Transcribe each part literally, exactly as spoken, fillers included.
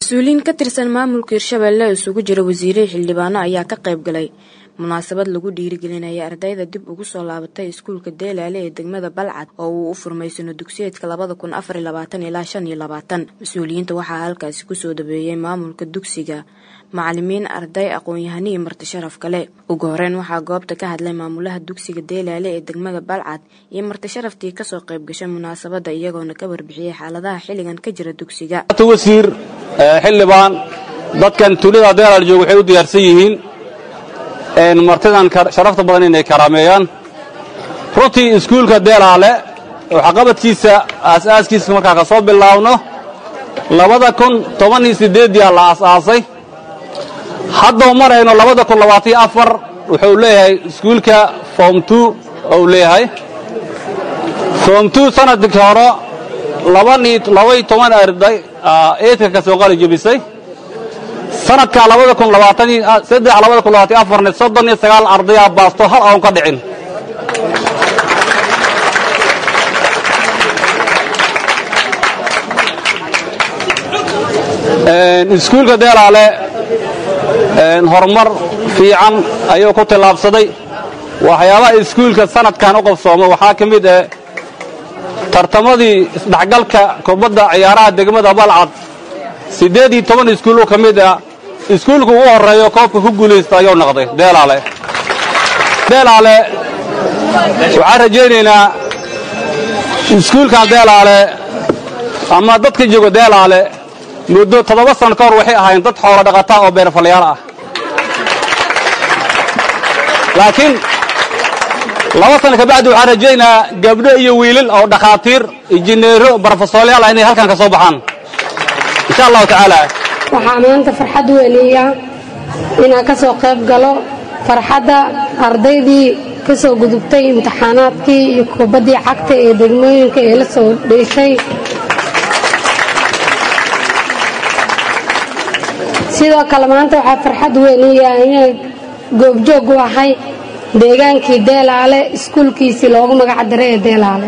مسؤولين كترسن maamulka Hirshabelle isugu jira wasiirada xildhibaano ayaa ka qayb galay munaasabad lagu dhiirigelinaya ardayda dib ugu soo laabatay iskuulka Deelaale ee degmada Balcad oo uu u furmaysan dugsiyeedka laba kun afar iyo labaatan ilaa shan iyo labaatan. Mas'uuliyiinta waxaa halkaas ku soo dhabeeyay maamulka dugsiga, macallimiin, arday, aqoon-yahano iyo marti sharaf kale. Ugu horreyn waxaa goobta ka hadlay maamulaha dugsiga Deelaale ee degmada Balcad iyo marti sharaftii ka soo qayb gashay munaasabada iyagoona ka warbixiyay xaaladaha xilligan ka jira dugsiga. wasiir xildhibaan dadkan tuulada Deelaale jooga waxay u diyaarsan yihiin een martidan sharafta badan inay karaameeyaan runtii iskuulka Deelaale waxa qabadkiisa aasaaskiisa marka ka soo bilaawno laba kun toban iyo siddeed yaa la aasaasay hadda marayno laba kun labaatan iyo afar wuxuu leeyahay iskuulka form two oo leeyahay form two sanadkii hore laba iyo toban arday eedka ka soo qalin jabisay sanadka laba kun labaatan iyo saddex laba kun labaatan iyo afar soddon iyo sagaal arday baasto hal aan ka dhicin een iskuulka Deelaale een horumar fiican ayuu ku tilaabsaday waxyaabaha iskuulka sanadkan u qabsoomay waxaa kamid ah tartamadii isdhaxgalka kubadda ciyaaraha degmada Balcad siddeed iyo toban iskuul oo kamid ah iskuulku ugu horeeyo koobka ku guuleystay ayuu noqday Deelaale Deelaale waxaan rajaynaynaa iskuulka Deelaale ama dadka jooga Deelaale muddo toddoba sano ka hor waxay ahaayeen dad xoolo dhaqataa oo beer falayaal ah laakiin laba sano ka bacdi waxaan rajaynaa gabdho iyo wiilal oo dhaqaatiir injineero barofesoorayaal inay halkan ka soo baxaan insha Allah taala waxaan maanta farxad weynaya inaan ka soo qayb galo farxadda ardaydii ka soo gudubtay imtixaanaadkii iyo kubadii cagta ee degmooyinka ee la soo dheeshay sidoo kale maanta waxaa farxad weynaya inaan goobjoog u ahay deegaankii Deelaale iskuulkiisii loogu magac daray ee Deelaale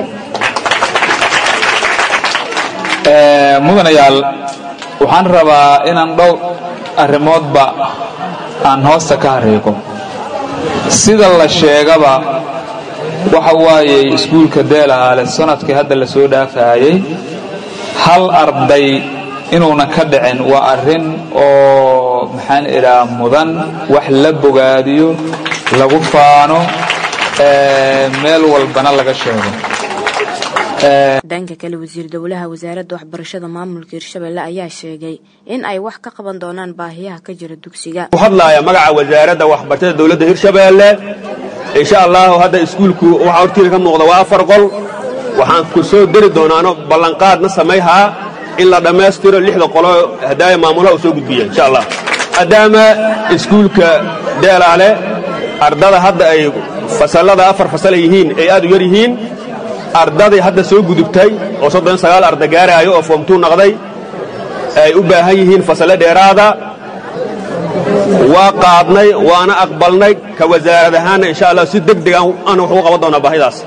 ee mudanayaal waxaan rabaa inaan dhowr arrimoodba aan hoosta ka hareeqo sida la sheegaba waxa waaye iskuulka Deelaale sanadkii hadda la soo dhaafayay hal arday inuuna ka dhicin waa arrin oo maxaan ilaa mudan wax la bogaadiyo lagu faano ee meel walbana laga sheego dhanka kale wasiir dawlaha wasaaradda waxbarashada maamulka Hirshabelle ayaa sheegay in ay wax ka qaban doonaan baahiyaha ka jira dugsiga u hadlaaya magaca wasaaradda waxbarashada dawladda Hirshabelle insha Allah hadda iskuulku waxa hortiina ka muuqda waa afar qol waxaan ku soo dari doonaano ballanqaadna sameeyhaa in la dhameystiro lixda qolo hadaaya maamulaha soo gudbiya insha Allah adama iskuulka Deelaale ardada hadda ay fasalada afar fasal yihiin ay aad u yar yihiin ardada hadda soo gudubtay oo soddon iyo sagaal arday gaarayo oo form two noqday ay u baahan yihiin fasal dheeraada waa qaadnay waana aqbalnay ka wasaaradahan insha Allah si degdeg ah aan wax u qaban doonaa baahidaas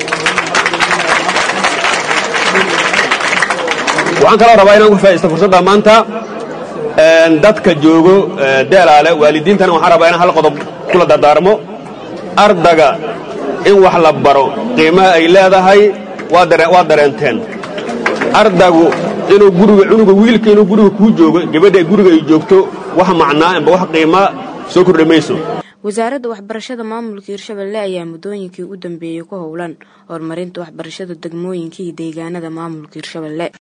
waxaan kala rabaa inaan ku faa'iideysto fursadda maanta een dadka joogo Deelaale waalidiintana waxaan rabaa inaan hal qodob kula dardaarmo ardaga in wax la baro qiimaha ay leedahay waa dareen waa dareenteen ardagu inuu guriga cunuga wiilka inuu guriga ku joogo gabadha guriga ay joogto wax macnaa in wax qiimo soo kordhamayso wasaaradda waxbarashada maamulka Hirshabelle ayaa muddooyinkii u dambeeyay ku howlan horumarinta waxbarashada degmooyinka iyo deegaanada maamulka Hirshabelle